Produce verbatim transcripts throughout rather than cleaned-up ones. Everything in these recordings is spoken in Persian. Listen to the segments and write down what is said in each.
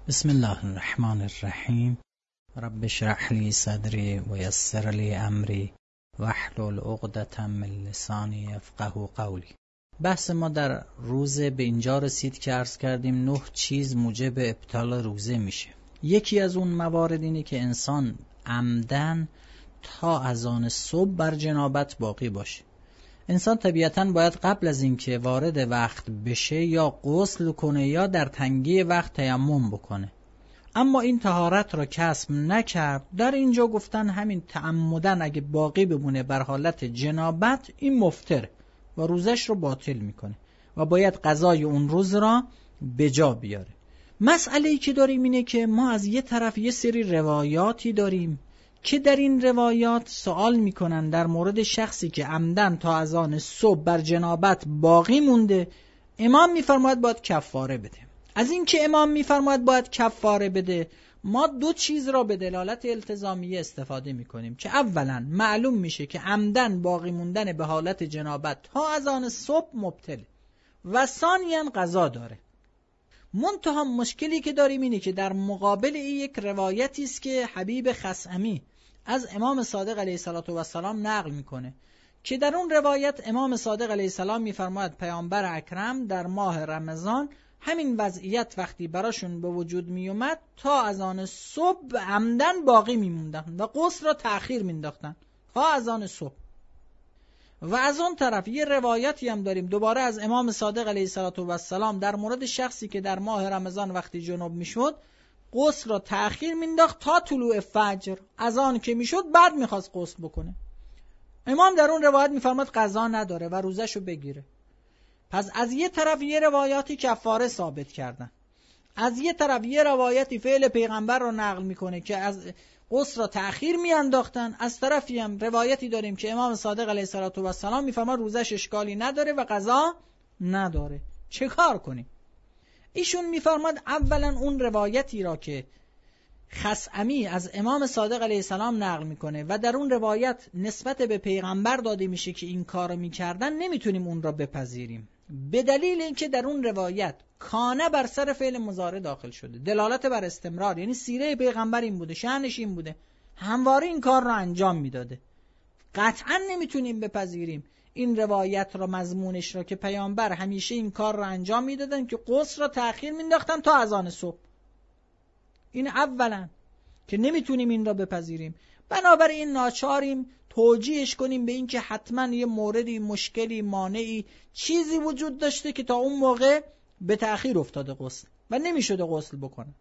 بسم الله الرحمن الرحیم. رب اشرح لی صدری و یسر لی امری واحلل عقدة من لسانی یفقهوا قولی. بحث ما در روزه به اینجا رسید که عرض کردیم نه چیز موجب ابطال روزه میشه. یکی از اون موارد اینه که انسان عمدن تا اذان صبح بر جنابت باقی باشه. انسان طبیعتاً باید قبل از اینکه وارد وقت بشه یا غسل کنه یا در تنگی وقت تیمم بکنه، اما این طهارت را کسب نکرد. در اینجا گفتن همین تعمدن اگه باقی بمونه بر حالت جنابت، این مفطر و روزش رو باطل میکنه و باید قضای اون روز را به جا بیاره. مسئله‌ای که داریم اینه که ما از یه طرف یه سری روایاتی داریم که در این روایات سوال میکنن در مورد شخصی که عمدن تا اذان صبح بر جنابت باقی مونده، امام میفرماید باید کفاره بده. از این که امام میفرماید باید کفاره بده، ما دو چیز را به دلالت التزامیه استفاده میکنیم که اولا معلوم میشه که عمدن باقی موندن به حالت جنابت تا اذان صبح مبطله و ثانیاً قضا داره. منتها مشکلی که داریم اینه که در مقابل این یک روایتی است که حبیب خثعمی از امام صادق علیه السلام نقل میکنه که در اون روایت امام صادق علیه السلام میفرماید پیامبر اکرم در ماه رمضان همین وضعیت وقتی براشون به وجود میومد تا اذان صبح عمدن باقی میموندن و غسل را تأخیر مینداختن تا اذان صبح. و از اون طرف یه روایتی هم داریم دوباره از امام صادق علیه السلام در مورد شخصی که در ماه رمضان وقتی جنوب میشد غسل را تأخیر مینداخت تا طلوع فجر، اذان که میشد بعد میخواست غسل بکنه. امام در اون روایت میفرماد قضا نداره و روزشو بگیره. پس از یه طرف یه روایاتی کفاره ثابت کردن، از یه طرف یه روایتی فعل پیغمبر رو نقل میکنه که از غسل را تأخیر میانداختن، از طرفی هم روایتی داریم که امام صادق علیه السلام میفرماد روزش اشکالی نداره و قضا نداره. چه کار کنیم؟ ایشون میفرماد اولا اون روایتی را که خثعمی از امام صادق علیه السلام نقل میکنه و در اون روایت نسبت به پیغمبر داده میشه که این کارو میکردن، نمیتونیم اون را بپذیریم به دلیل اینکه در اون روایت کانه بر سر فعل مضارع داخل شده، دلالت بر استمرار، یعنی سیره پیغمبر این بوده، شأنش این بوده، همواره این کار را انجام میداده. قطعا نمیتونیم بپذیریم این روایت را مضمونش را که پیامبر همیشه این کار را انجام میدادن که غسل را تأخیر مینداختن تا اذان صبح. این اولا که نمیتونیم این را بپذیریم. بنابراین ناچاریم توجیهش کنیم به این که حتما یه موردی، مشکلی، مانعی، چیزی وجود داشته که تا اون موقع به تأخیر افتاده غسل و نمیشده غسل بکنه.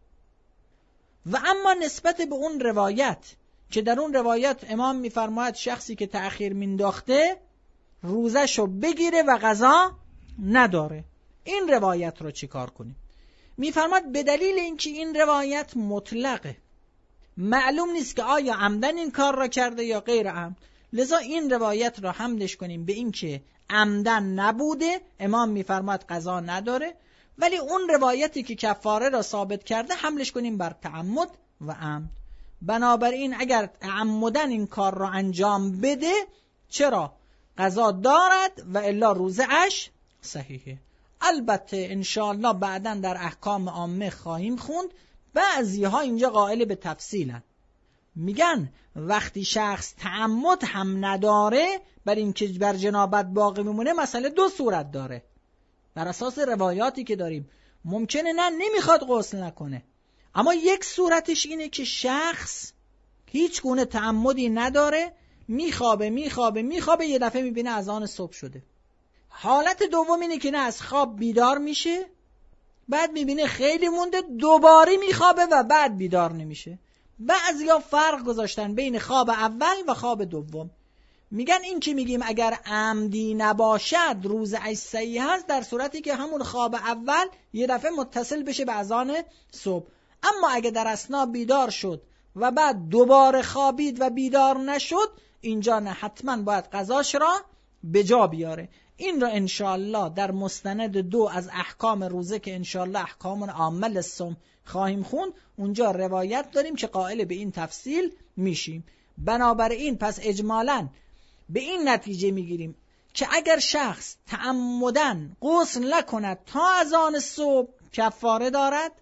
و اما نسبت به اون روایت که در اون روایت امام میفرماید شخصی که تأخیر مینداخته روزشو بگیره و قضا نداره، این روایت رو چی کار کنیم؟ میفرماید به دلیل اینکه این روایت مطلقه، معلوم نیست که آیا عمدن این کار را کرده یا غیر عمد، لذا این روایت را حملش کنیم به اینکه عمدن نبوده، امام میفرماید قضا نداره، ولی اون روایتی که کفاره را ثابت کرده حملش کنیم بر تعمد و عمد. بنابراین اگر تعمدن این کار را انجام بده چرا؟ قضا دارد و الا روزه اش صحیحه. البته انشاءالله بعداً در احکام عامه خواهیم خوند، بعضی ها اینجا قائل به تفصیلن، میگن وقتی شخص تعمد هم نداره بر این که بر جنابت باقی میمونه، مسئله دو صورت داره. بر اساس روایاتی که داریم ممکنه نه نمیخواد غسل نکنه، اما یک صورتش اینه که شخص هیچ گونه تعمدی نداره، میخوابه میخوابه میخوابه یه دفعه میبینه اذان صبح شده. حالت دوم اینه که نه از خواب بیدار میشه، بعد میبینه خیلی مونده، دوباره میخوابه و بعد بیدار نمیشه. بعضیا فرق گذاشتن بین خواب اول و خواب دوم. میگن این که میگیم اگر عمدی نباشد روز اش صحیح هست در صورتی که همون خواب اول یه دفعه متصل بشه به اذان صبح. اما اگه در اثنا بیدار شد و بعد دوباره خوابید و بیدار نشد، اینجا نه، حتما باید قضاش را به جا بیاره. این را انشاءالله در مستند دو از احکام روزه که انشاءالله احکام عامه للصوم خواهیم خوند، اونجا روایت داریم که قائل به این تفصیل میشیم. بنابراین پس اجمالاً به این نتیجه میگیریم که اگر شخص تعمدن غسل نکند تا اذان صبح کفاره دارد،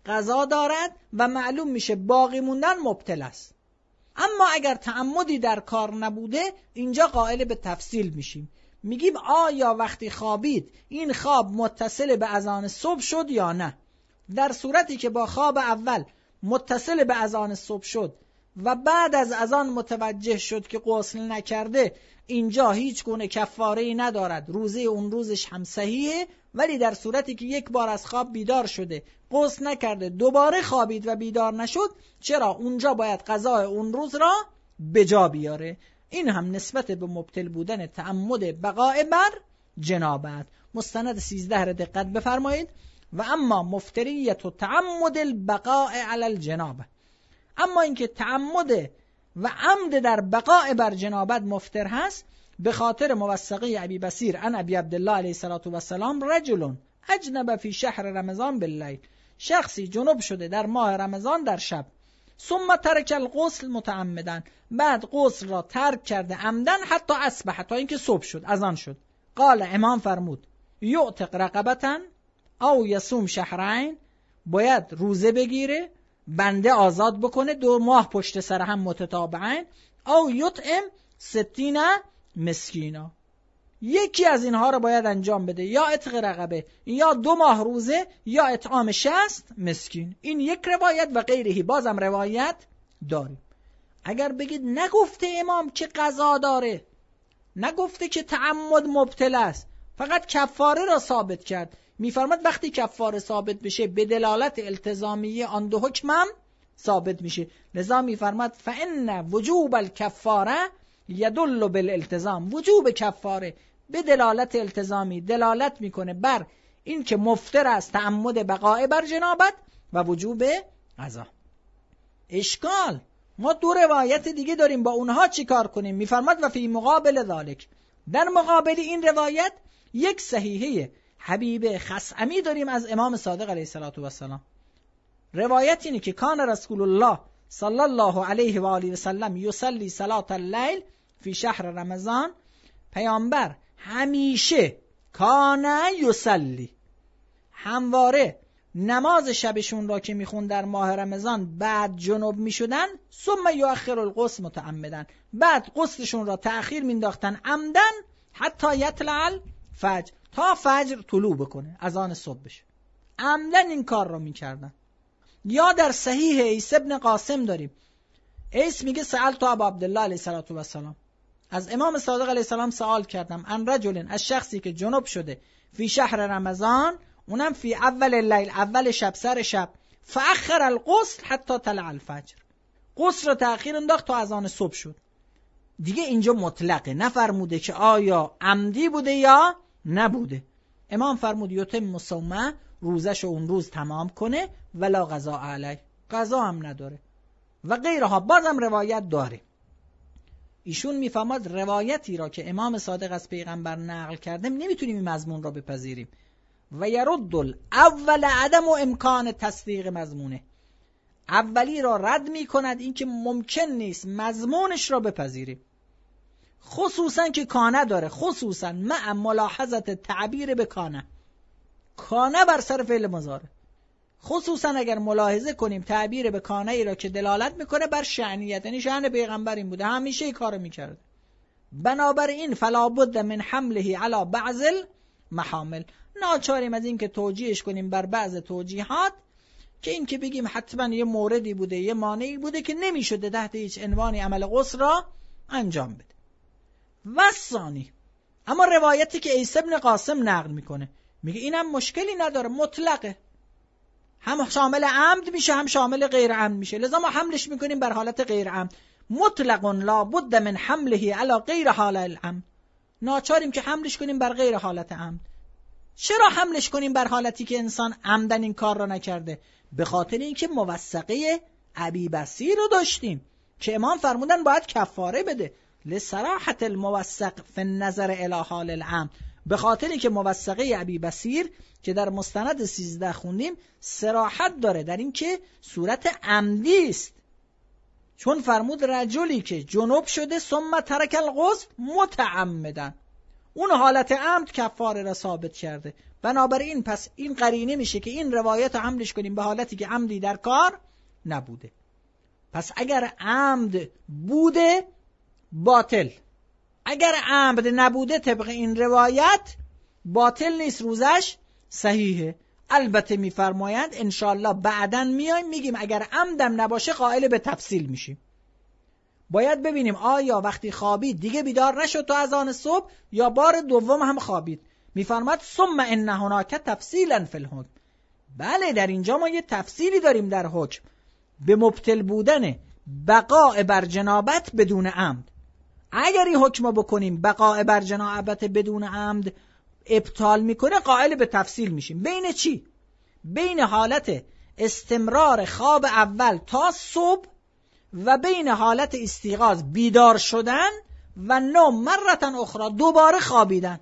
قضا دارد و معلوم میشه باقی موندن مبطل است. اما اگر تعمدی در کار نبوده، اینجا قائل به تفصیل میشیم. میگیم آیا وقتی خوابید این خواب متصل به اذان صبح شد یا نه؟ در صورتی که با خواب اول متصل به اذان صبح شد و بعد از اذان متوجه شد که غسل نکرده، اینجا هیچ گونه کفاره‌ای ندارد، روزه اون روزش هم صحیحه. ولی در صورتی که یک بار از خواب بیدار شده، غسل نکرده، دوباره خوابید و بیدار نشد، چرا؟ اونجا باید قضای اون روز را به جا بیاره. این هم نسبت به مبطل بودن تعمد بقاء بر جنابت. مستند سیزده را دقت بفرمایید. و اما مفتریت و تعمد البقاء علی الجنابه، اما اینکه تعمد و عمد در بقاء بر جنابت مفتر هست، به خاطر موثقه ابی بصیر عن ابی عبدالله علیه الصلاة و السلام رجل اجنب فی شهر رمضان باللیل، شخصی جنب شده در ماه رمضان در شب، ثم ترک الغسل متعمدا، بعد غسل را ترک کرده عمدن حتی اصبح، تا اینکه صبح شد، اذان شد. قال، امام فرمود یعتق رقبة او یصوم شهرین، باید روزه بگیره، بنده آزاد بکنه دو ماه پشت سر هم متتابعین، او یطعم ستین مسکینا، یکی از اینها رو باید انجام بده، یا عتق رقبه، یا دو ماه روزه، یا اطعام شصت مسکین. این یک روایت و غیرهی بازم روایت داریم. اگر بگید نگفته امام که قضا داره، نگفته که تعمد مبطل است، فقط کفاره را ثابت کرد، میفرماد وقتی کفاره ثابت بشه به دلالت التزامی آن دو حکمم ثابت میشه. لذا میفرماد فإن وجوب الکفاره یدل بالالتزام، وجوب کفاره به دلالت التزامی دلالت میکنه بر این که مفتر است تعمد بقاء بر جنابت و وجوب قضا. اشکال، ما دو روایت دیگه داریم، با اونها چی کار کنیم؟ میفرماد و فی مقابل ذالک، در مقابل این روایت یک صحیحه حبیب خصعمی داریم از امام صادق علیه السلام. روایت اینه که کان رسول الله صلی الله علیه و آله و سلم یصلی صلاة اللیل فی شهر رمضان، پیامبر همیشه کان یصلی، همواره نماز شبشون را که میخون در ماه رمضان بعد جنوب میشدن، ثم یؤخر الغسل متعمدن، بعد غسلشون را تأخیر مینداختن عمدن حتی یطلع الفجر، تا فجر طلوع بکنه، اذان صبح بشه، عمدن این کار را میکردن. یا در صحیح عیسی ابن قاسم داریم، عیسی میگه سألت ابا عبدالله علیه السلام، از امام صادق علیه السلام سوال کردم، ان رجل، از شخصی که جنب شده، فی شهر رمضان، اونم فی اول اللیل، اول شب، سر شب، فاخر الغسل حتی طلع الفجر، غسل رو تأخیر انداخت تا اذان صبح شد. دیگه اینجا مطلقه، نفرموده که آیا عمدی بوده یا نبوده. امام فرمود یتم صومه، روزش اون روز تمام کنه، ولا قضا علیه، قضا هم نداره. و غیرها بازم روایت داره. ایشون میفهمد روایتی را که امام صادق از پیغمبر نقل کرده نمیتونیم این مضمون را بپذیریم. و یرد اول عدم و امکان تصدیق مضمونه، اولی را رد میکند، این که ممکن نیست مضمونش را بپذیریم، خصوصا که کانه داره، خصوصا مع ملاحظت تعبیر به کانه، کانه بر سر فعل مضارع، خصوصا اگر ملاحظه کنیم تعبیر به کانه ای را که دلالت میکنه بر شأنیت، یعنی شأن پیغمبر این بوده، همیشه این کارو میکرد. بنابراین فلا بد من حمله علی بعض المحامل، ناچاریم از این که توجیهش کنیم بر بعض توجیهات، که این که بگیم حتما یه موردی بوده، یه مانعی بوده که نمیشده تحت هیچ عنوانی عمل غسل را انجام بده. و ثانی، اما روایتی که عیسی ابن قاسم نقل میکنه، میگه اینم مشکلی نداره، مطلقه، هم شامل عمد میشه هم شامل غیر عمد میشه، لذا ما حملش میکنیم بر حالت غیر عمد. مطلق لا بد من حمله علی غیر حال العمد، ناچاریم که حملش کنیم بر غیر حالت عمد. چرا حملش کنیم بر حالتی که انسان عمدن این کار را نکرده؟ به خاطر اینکه موثقه ابی بصیر رو داشتیم که امام فرمودن باید کفاره بده، لصراحت الموثق فی النظر الی حال العمد، به خاطر اینکه موثقه ابی بصیر که در مستند سیزده خوندیم صراحت داره در اینکه صورت عمدی است، چون فرمود رجلی که جنوب شده ثم ترک الغسل متعمدا، اون حالت عمد کفاره را ثابت کرده. بنابراین پس این قرینه میشه که این روایت رو حملش کنیم به حالتی که عمدی در کار نبوده. پس اگر عمد بوده باطل، اگر عمد نبوده طبق این روایت باطل نیست، روزش صحیحه. البته میفرمایند انشالله بعداً میایم میگیم اگر عمدم نباشه قائل به تفصیل میشیم. باید ببینیم آیا وقتی خوابید دیگه بیدار نشد تا اذان صبح یا بار دوم هم خوابید. میفرماد ثم ان هناک تفصیلا فی الحکم. بله در اینجا ما یه تفصیلی داریم در حکم به مبطل بودن بقاء بر جنابت بدون عمد. اگر این حکم بکنیم بقاء بر جنابت بدون عمد ابطال میکنه قائل به تفصیل میشیم. بین چی؟ بین حالت استمرار خواب اول تا صبح و بین حالت استیقاظ بیدار شدن و نوم مرتن اخرى دوباره خوابیدن.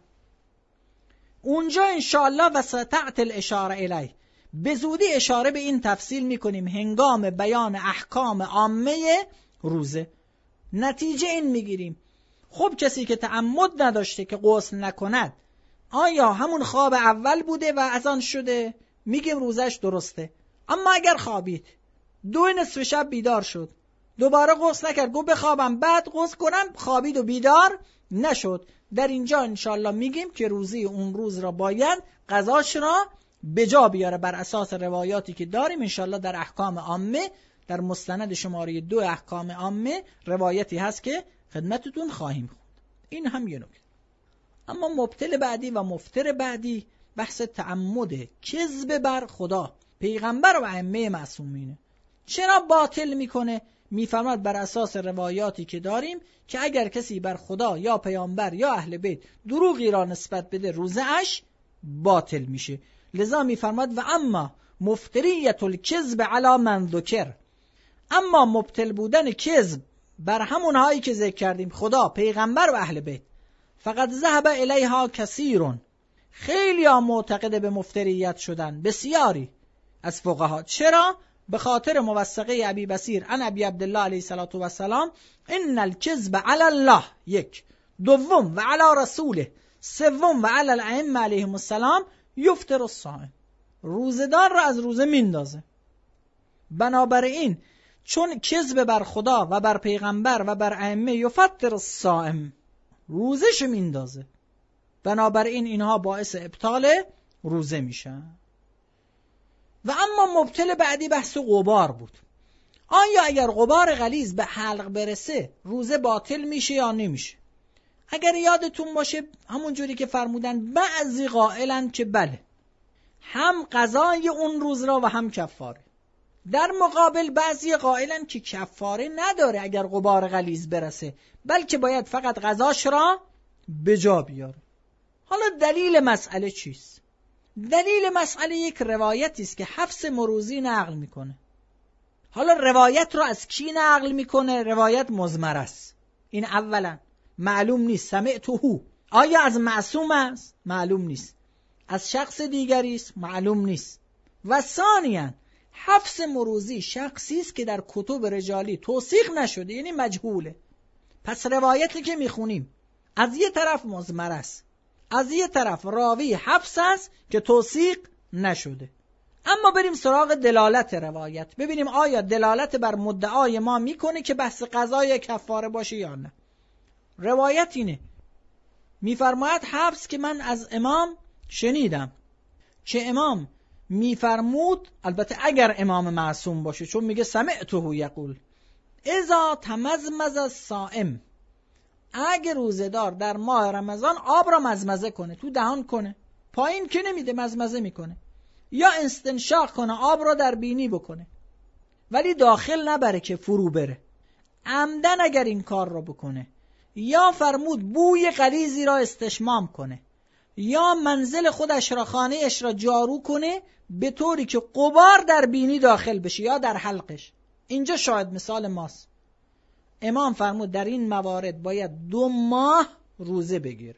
اونجا انشاءالله وسطعت الاشاره الیه به زودی اشاره به این تفصیل میکنیم هنگام بیان احکام عامه روزه. نتیجه این میگیریم خب کسی که تعمد نداشته که غسل نکند آیا همون خواب اول بوده و اذان شده؟ میگیم روزش درسته. اما اگر خوابید دو نصف شب بیدار شد دوباره غسل نکرد گفت بخوابم بعد غسل کنم، خوابید و بیدار نشد، در اینجا انشالله میگیم که روزی اون روز را باید قضاش را به جا بیاره بر اساس روایاتی که داریم. انشالله در احکام عامه در مستند شماره دو احکام عامه روایتی هست که خدمتتون خواهیم خوند. این هم یه نکته. اما مبطل بعدی و مفتر بعدی بحث تعمد کذب بر خدا، پیغمبر و ائمه معصومینه. چرا باطل میکنه؟ میفرماد بر اساس روایاتی که داریم که اگر کسی بر خدا یا پیامبر یا اهل بیت دروغی را نسبت بده روزه اش باطل میشه. لذا میفرماد و اما مفتریت الکذب علی من ذکر، اما مبطل بودن کذب بر همون هایی که ذکر کردیم خدا، پیغمبر و اهل بیت، فقط ذهب الیها کثیرون، خیلی ها معتقد به مفتریت شدن، بسیاری از فقها. چرا؟ به خاطر موثقه ابی بصیر عن ابی عبدالله علیه الصلاة و السلام ان الکذب علی الله یک، دوم و علی رسوله، سوم و علی الائمه علیهم السلام یفطر الصائم، روزدار را از روزه میندازه. بنابراین چون کذب بر خدا و بر پیغمبر و بر ائمه یفطر الصائم، روزش میندازه، بنابراین اینها باعث ابطال روزه میشن. و اما مبطل بعدی بحث غبار بود. آیا اگر غبار غلیظ به حلق برسه روزه باطل میشه یا نمیشه؟ اگر یادتون باشه همون جوری که فرمودن بعضی قائلن که بله، هم قضای اون روز را و هم کفاره. در مقابل بعضی قائلن که کفاره نداره اگر غبار غلیظ برسه، بلکه باید فقط قضاش را به جا بیاره. حالا دلیل مسئله چیست؟ دلیل مسئله یک روایتی است که حفص مروزی نقل میکنه. حالا روایت رو از کی نقل میکنه؟ روایت مضمر است. این اولا معلوم نیست سمعته، آیا از معصوم است؟ معلوم نیست. از شخص دیگری است؟ معلوم نیست. و ثانیاً حفص مروزی شخصی است که در کتب رجالی توثیق نشده، یعنی مجهوله. پس روایتی که میخونیم از یه طرف مضمر است، از یه طرف راوی حفص است که توثیق نشده. اما بریم سراغ دلالت روایت، ببینیم آیا دلالت بر مدعای ما میکنه که بحث قضای کفاره باشه یا نه. روایت اینه، میفرماید حفص که من از امام شنیدم که امام میفرمود، البته اگر امام معصوم باشه، چون میگه سمعته یقول اذا تمزمز الصائم، اگه روزه‌دار در ماه رمضان آب را مزمزه کنه، تو دهان کنه، پایین که نمیده مزمزه میکنه، یا استنشاق کنه آب را در بینی بکنه ولی داخل نبره که فرو بره، عمدن اگر این کار را بکنه، یا فرمود بوی غلیظی را استشمام کنه، یا منزل خودش را، خانه اش را جارو کنه به طوری که غبار در بینی داخل بشه یا در حلقش. اینجا شاید مثال ماست. امام فرمود در این موارد باید دو ماه روزه بگیره،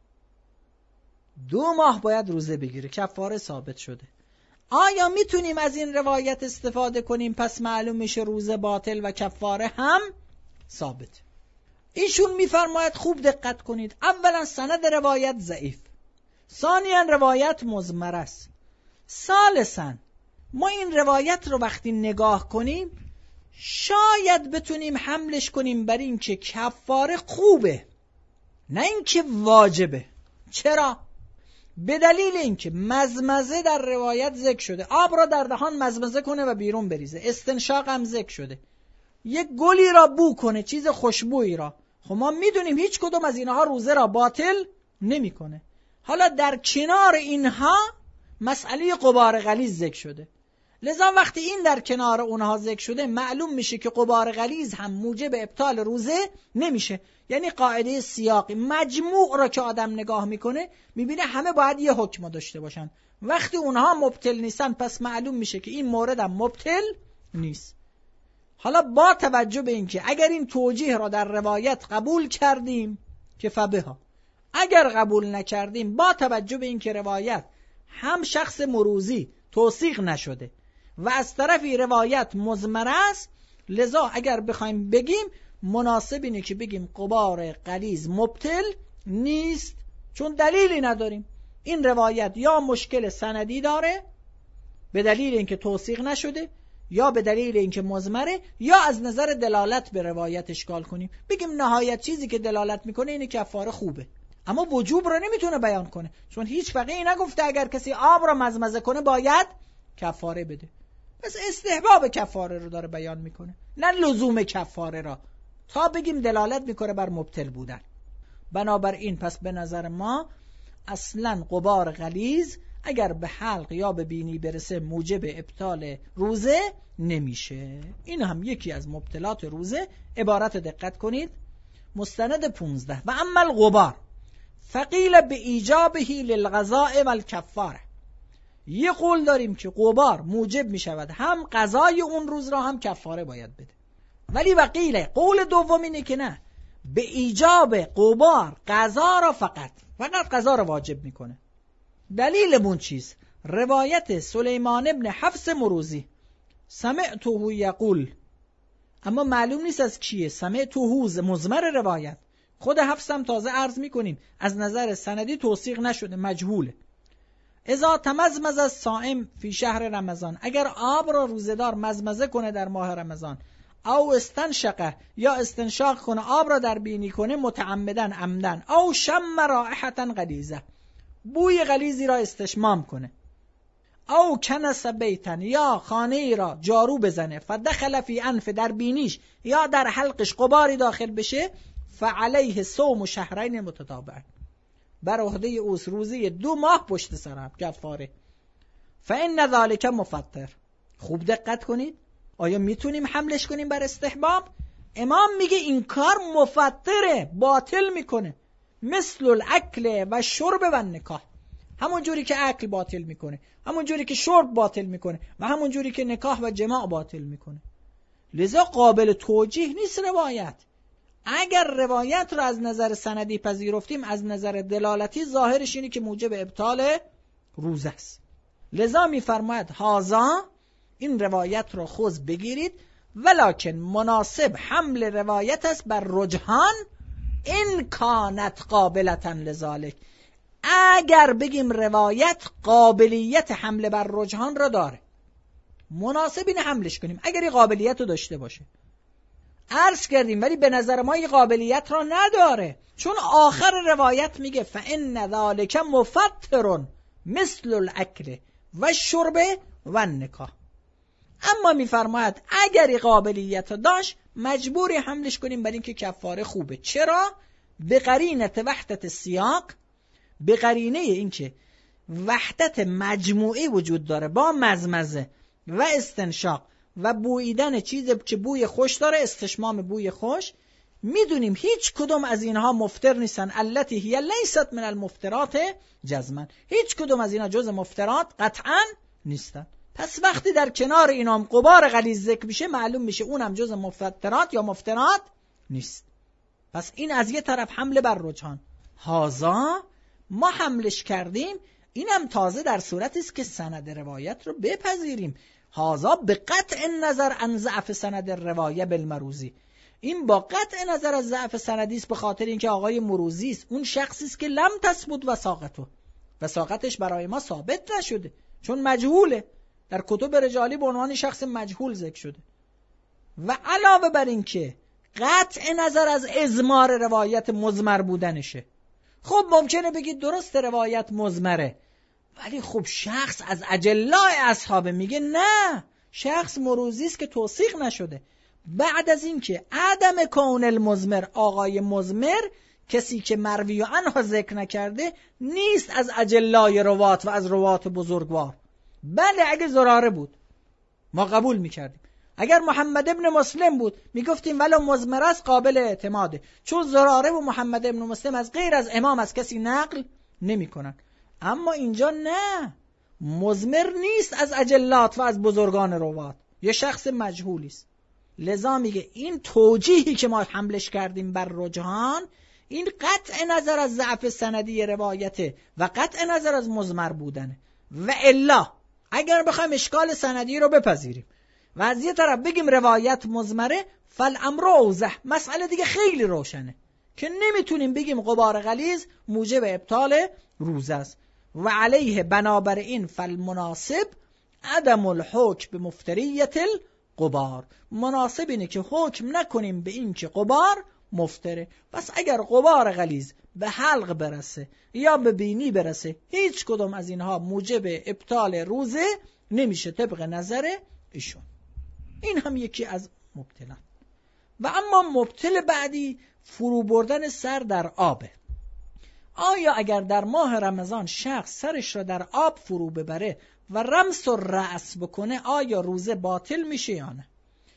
دو ماه باید روزه بگیره، کفاره ثابت شده. آیا میتونیم از این روایت استفاده کنیم؟ پس معلوم میشه روزه باطل و کفاره هم ثابت. ایشون میفرماید خوب دقت کنید، اولا سند روایت ضعیف، ثانیا روایت مضمر است، ثالثا ما این روایت رو وقتی نگاه کنیم شاید بتونیم حملش کنیم بر این که کفاره خوبه نه این که واجبه. چرا؟ به دلیل اینکه مزمزه در روایت ذکر شده، آب را در دهان مزمزه کنه و بیرون بریزه، استنشاق هم ذکر شده، یک گلی را بو کنه، چیز خوشبویی را. خب ما میدونیم هیچ کدوم از اینها روزه را باطل نمیکنه. حالا در کنار اینها مسئله غبار غلیظ ذکر شده، لذا وقتی این در کنار اونها ذکر شده معلوم میشه که غبار غلیظ هم موجب ابطال روزه نمیشه. یعنی قاعده سیاقی مجموع را که آدم نگاه میکنه میبینه همه باید یه حکم داشته باشن. وقتی اونها مبطل نیستن پس معلوم میشه که این مورد هم مبطل نیست. حالا با توجه به اینکه اگر این توجیه را در روایت قبول کردیم که فبها، اگر قبول نکردیم با توجه به اینکه روایت هم شخص مروزی توثیق نشده و از طرفی روایت مضمر است، لذا اگر بخوایم بگیم مناسب اینه که بگیم غبار غلیظ مبطل نیست، چون دلیلی نداریم. این روایت یا مشکل سندی داره به دلیل اینکه توثیق نشده، یا به دلیل اینکه مضمره، یا از نظر دلالت به روایت اشکال کنیم بگیم نهایت چیزی که دلالت میکنه اینه کفاره خوبه، اما وجوب را نمیتونه بیان کنه، چون هیچ فقیهی نگفته اگر کسی آب را مزمزه کنه باید کفاره بده. پس استحباب کفاره رو داره بیان میکنه نه لزوم کفاره را، تا بگیم دلالت میکنه بر مبطل بودن. بنابراین پس به نظر ما اصلا غبار غلیظ اگر به حلق یا به بینی برسه موجب ابطال روزه نمیشه. این هم یکی از مبطلات روزه. عبارت دقت کنید، مستند پونزده و اما الغبار فقیل به ایجابه للغذاء والکفاره. یه قول داریم که غبار موجب می شود هم قضای اون روز را هم کفاره باید بده، ولی وقیل قول دوم اینه که نه، به ایجاب غبار قضا را فقط فقط قضا را واجب میکنه. دلیلمون چیست؟ روایت سلیمان ابن حفص مروزی سمعته یقول، اما معلوم نیست از کیه. سمعته مضمر روایت، خود حفص هم تازه عرض میکنیم از نظر سندی توثیق نشده، مجهوله. اذا تمزمز الصائم فی شهر رمضان، اگر آب را روزدار مزمزه کنه در ماه رمضان، او استنشقه یا استنشاق کنه آب را در بینی کنه متعمدن عمدن، او شم رائحة غلیظه، بوی غلیظی را استشمام کنه، او کنس بیتن یا خانه ای را جارو بزنه، فدخل فی انف در بینیش یا در حلقش غباری داخل بشه، فعلیه صوم شهرین متتابعین، بر عهده اوست روزی دو ماه پشت سر هم کفاره. فان ذلک مفطر. خوب دقت کنید، آیا میتونیم حملش کنیم بر استحباب؟ امام میگه این کار مفطره، باطل میکنه، مثل الاکل و شرب و نکاح، همون جوری که اکل باطل میکنه، همون جوری که شرب باطل میکنه و همون جوری که نکاح و جماع باطل میکنه. لذا قابل توجیه نیست روایت. اگر روایت رو از نظر سندی پذیرفتیم، از نظر دلالتی ظاهرش اینه که موجب ابطال روزه است. لذا میفرماید هازا، این روایت رو خود بگیرید، ولکن مناسب حمل روایت است بر رجحان این کانت قابلتا لذالک. اگر بگیم روایت قابلیت حمل بر رجحان را داره، مناسب این حملش کنیم اگر این قابلیت رو داشته باشه. عرض کردیم ولی به نظر ما این قابلیت را نداره، چون آخر روایت میگه فإن ذلک مفطر مثل الاکل و الشرب و النکاح. اما میفرماید اگر قابلیت داشت مجبوری حملش کنیم بر اینکه کفاره خوبه. چرا؟ به قرینه وحدت سیاق، به قرینه اینکه وحدت مجموعی وجود داره با مزمزه و استنشاق و بویدن چیزی که بوی خوش داره، استشمام بوی خوش. میدونیم هیچ کدوم از اینها مفطر نیستن، التي هی لیست من المفطرات جزما، هیچ کدوم از اینها جز مفطرات قطعا نیستن. پس وقتی در کنار اینام غبار غلیظ ذکر میشه معلوم میشه اونم جز مفطرات یا مفطرات نیست. پس این از یه طرف حمله بر رجحان. هازا ما حملش کردیم، اینم تازه در صورتی است که سند روایت رو بپذیریم. هازا به قطع نظر عن ضعف سند روایه بالمروزی، این با قطع نظر از ضعف سندی است، به خاطر اینکه آقای مروزی است، اون شخصی است که لم تثبت وثاقته، وثاقتش برای ما ثابت نشده چون مجهوله، در کتب رجالی به عنوان شخص مجهول ذکر شده. و علاوه بر این که قطع نظر از اضمار روایت مضمر بودنشه. خب ممکنه بگید درست روایت مضمره، ولی خب شخص از اجلاء اصحابه میگه نه، شخص مروزی است که توثیق نشده. بعد از این که عدم کون المضمر، آقای مضمر کسی که مروی و عنها ذکر نکرده نیست از اجلای روات و از روات بزرگوار. بله اگه زراره بود ما قبول میکردیم، اگر محمد ابن مسلم بود میگفتیم ولو مضمر است قابل اعتماده، چون زراره و محمد ابن مسلم از غیر از امام از کسی نقل نمیکنن. اما اینجا نه، مضمر نیست از اجلات و از بزرگان روات، یه شخص مجهولی است. لذا میگه این توجیهی که ما حملش کردیم بر رجحان، این قطع نظر از ضعف سندی روایته و قطع نظر از مضمر بودنه. و الا اگر بخوایم اشکال سندی رو بپذیریم و از یه طرف بگیم روایت مضمره، فالامر اوضح، مسئله دیگه خیلی روشنه که نمیتونیم بگیم غبار غلیظ موجب ابطال روزه است. و علیه بنابر این فالمناسب عدم الحکم به مفتریت الغبار، مناسب اینه که حکم نکنیم به این که غبار مفتره. پس اگر غبار غلیظ به حلق برسه یا به بینی برسه، هیچ کدوم از اینها موجب ابطال روزه نمیشه طبق نظر ایشون. این هم یکی از مبتلات. و اما مبتل بعدی فرو بردن سر در آبه. آیا اگر در ماه رمضان شخص سرش را در آب فرو ببره و رمس و رأس بکنه آیا روزه باطل میشه یا نه؟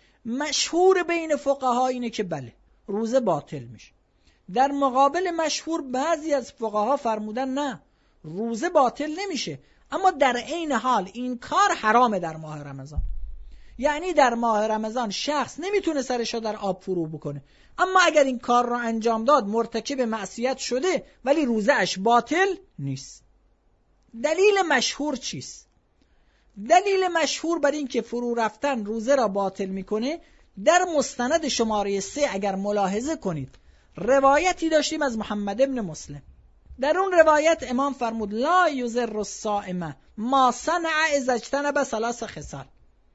مشهور بین فقها اینه که بله، روزه باطل میشه. در مقابل مشهور بعضی از فقها فرمودن نه، روزه باطل نمیشه، اما در عین حال این کار حرامه در ماه رمضان. یعنی در ماه رمضان شخص نمیتونه سرش رو در آب فرو بکنه، اما اگر این کار را انجام داد مرتکب معصیت شده ولی روزه اش باطل نیست. دلیل مشهور چیست؟ دلیل مشهور بر این که فرو رفتن روزه را باطل میکنه، در مستند شماره سه اگر ملاحظه کنید روایتی داشتیم از محمد ابن مسلم. در اون روایت امام فرمود لا یضر الصائم ما صنع اذا اجتنب ثلاث خصال،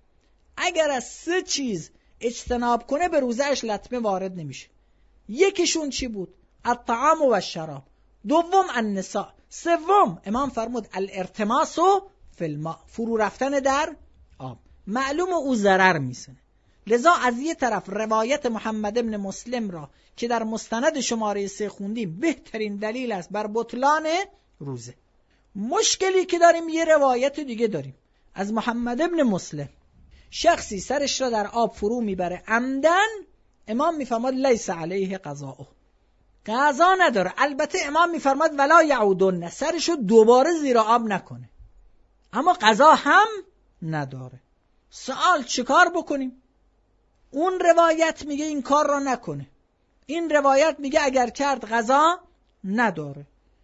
اگر از سه چیز اجتناب کنه به روزه اش لطمه وارد نمیشه. یکیشون چی بود؟ الطعام و الشراب. دوم النساء. سوم امام فرمود الارتماس فی الماء، فرو رفتن در آب. معلوم او ضرر میزنه. لذا از یه طرف روایت محمد ابن مسلم را که در مستند شماره سه خوندیم بهترین دلیل است بر بطلان روزه. مشکلی که داریم یه روایت دیگه داریم از محمد ابن مسلم، شخصی سرش را در آب فرو میبره عمدن، امام میفرماد لیس علیه قضاء، قضا نداره. البته امام میفرماد ولا یعودن، سرشو دوباره زیر آب نکنه، اما قضا هم نداره. سوال چیکار بکنیم؟ اون روایت میگه این کار را نکنه، این روایت میگه اگر کرد قضا نداره.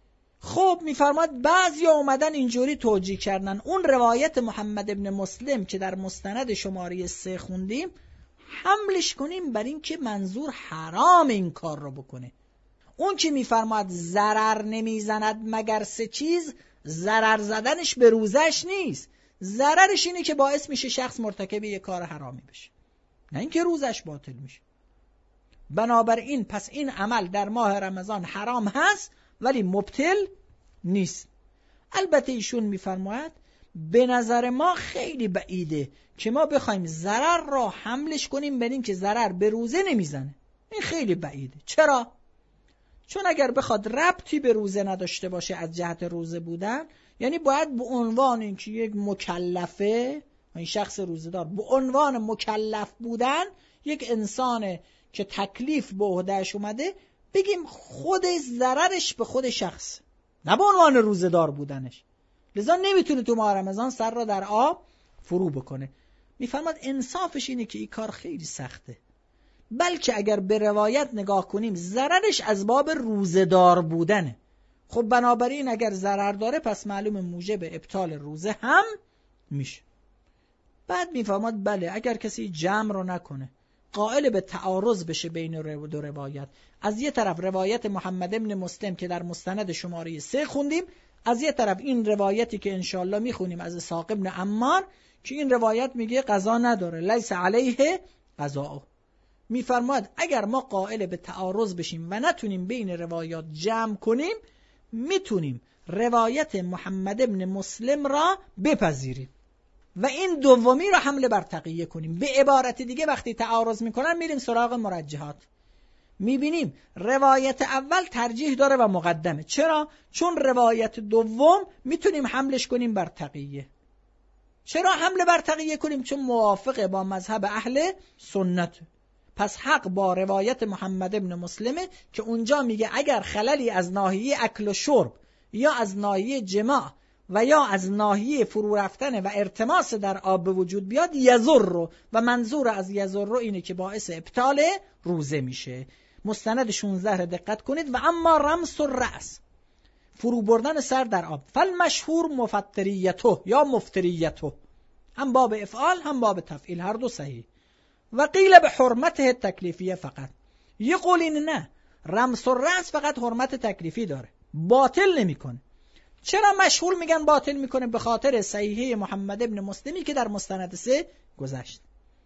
خب میفرماد بعضی اومدن اینجوری توجیه کردن اون روایت محمد ابن مسلم که در مستند شماره سه خوندیم حملش کنیم بر این که منظور حرام این کار رو بکنه. اون که میفرماد ضرر نمیزند مگر سه چیز، ضرر زدنش به روزش نیست، ضررش اینه که باعث میشه شخص مرتکب یک کار حرامی بشه، نه اینکه روزش باطل میشه. بنابراین پس این عمل در ماه رمضان حرام هست ولی مبطل نیست. البته ایشون میفرماید به نظر ما خیلی بعیده که ما بخوایم ضرر را حملش کنیم بر این که ضرر به روزه نمیزنه. این خیلی بعیده. چرا؟ چون اگر بخواد ربطی به روزه نداشته باشه از جهت روزه بودن، یعنی باید به عنوان اینکه یک مکلفه، این شخص روزه‌دار به عنوان مکلف بودن، یک انسان که تکلیف به عهده‌اش اومده، بگیم خود ضررش به خود شخص، نه به عنوان روزه‌دار بودنش. لذا نمیتونه تو ماه رمضان سر را در آب فرو بکنه. میفرماد انصافش اینه که این کار خیلی سخته، بلکه اگر به روایت نگاه کنیم ضررش از باب روزه‌دار بودنه. خب بنابراین اگر ضرر داره پس معلوم موجب ابطال روزه هم میشه. بعد میفرماد بله اگر کسی جمع رو نکنه، قائل به تعارض بشه بین دو روایت. از یه طرف روایت محمد ابن مسلم که در مستند شماره سه خوندیم، از یه طرف این روایتی که انشاءالله میخونیم از اسحاق ابن عمار که این روایت میگه قضا نداره، لیس علیه قضاء. میفرماد اگر ما قائل به تعارض بشیم و نتونیم بین روایات جمع کنیم، میتونیم روایت محمد ابن مسلم را بپذیریم و این دومی را حمله بر تقیه کنیم. به عبارت دیگه وقتی تعارض میکنن میریم سراغ مرجحات، میبینیم روایت اول ترجیح داره و مقدمه. چرا؟ چون روایت دوم میتونیم حملش کنیم بر تقیه. چرا حمله بر تقیه کنیم؟ چون موافقه با مذهب اهل سنت. پس حق با روایت محمد ابن مسلمه که اونجا میگه اگر خللی از ناحیه اکل و شرب یا از ناحیه جماع و یا از ناحیه فرو رفتن و ارتماس در آب به وجود بیاد یضر رو، و منظور از یضر رو اینه که باعث ابطال روزه میشه. مستند شانزده دقت کنید. و اما رمس الرأس، فرو بردن سر در آب، فالمشهور مفطریته یا مفتریته، هم باب افعال هم باب تفعیل، هر دو صحیح. و قیل به حرمته تکلیفیه فقط. یه قول این نه، رمس الرأس فقط حرمت تکلیفی داره، باطل نمیکنه. چرا مشهور میگن باطل میکنه؟ به خاطر صحیحه محمد ابن مسلمی که در مستند سه گذشت.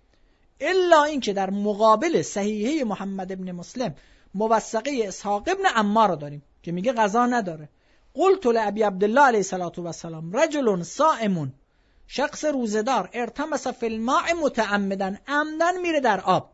الا این که در مقابل صحیحه محمد ابن مسلم موثقه اسحاق ابن عمار داریم که میگه قضا نداره. قلت لابی عبدالله علیه الصلاة و السلام رجل صائم، شخص روزدار، ارتمس فی الماء متعمدا، عمدن میره در آب،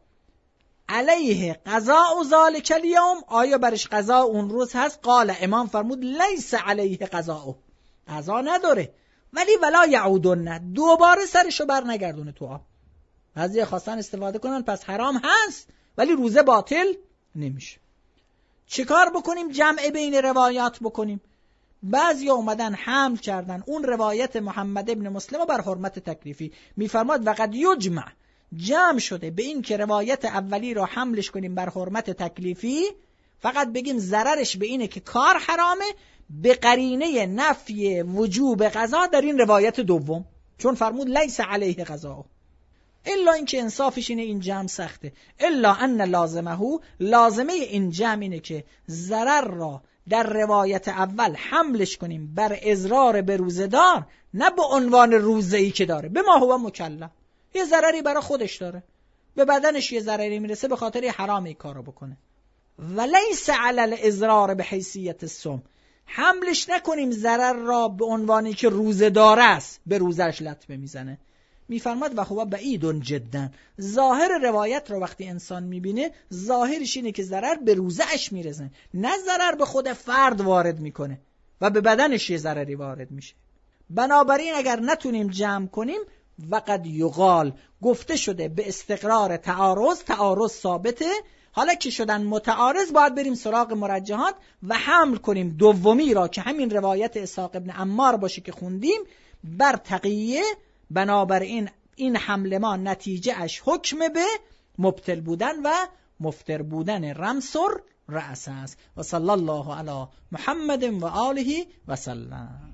علیه قضاء ذلک الیوم، آیا برش قضا اون روز هست؟ قال، امام فرمود لیس علیه قضاء، قضا نداره، ولی ولا یعودن، دوباره سرشو بر نگردونه تو آب. بعضی خواستن استفاده کنن پس حرام هست ولی روزه باطل نمیشه. چیکار بکنیم؟ جمع بین روایات بکنیم. بعضی اومدن حمل کردن اون روایت محمد ابن مسلم بر حرمت تکلیفی. میفرماد وقد یجمع، جمع شده به این که روایت اولی را حملش کنیم بر حرمت تکلیفی، فقط بگیم ضررش به اینه که کار حرامه، به قرینه نفی وجوب قضا در این روایت دوم، چون فرمود لیس علیه قضا. الا اینکه انصافش اینه این جمع سخته. الا ان لازمه، لازمه این جمع اینه که ضرر را در روایت اول حملش کنیم بر اضرار به روزدار، نه به عنوان روزه‌ای که داره، به ما هو مکلف، یه ضرری برای خودش داره، به بدنش یه ضرری میرسه، به خاطر حرام این کارو بکنه. ولیس علی الاضرار به حیثیت الصوم، حملش نکنیم ضرر را به عنوانی که روزدار است به روزش لطمه میزنه. میفرماد و هو بعید جدا، ظاهر روایت رو وقتی انسان میبینه ظاهرش اینه که ضرر به روزش میرسه، نه ضرر به خود فرد وارد میکنه و به بدنش یه ضرری وارد میشه. بنابراین اگر نتونیم جمع کنیم، وقد یقال، گفته شده به استقرار تعارض، تعارض ثابته. حالا که شدن متعارض باید بریم سراغ مرجحات و حمل کنیم دومی را که همین روایت اسحاق ابن عمار باشه که خوندیم بر تقیه. بنابراین این حمله ما نتیجه اش حکم به مبتل بودن و مفتر بودن رمس الرأس است. و صلی الله علی محمد و آله و سلم.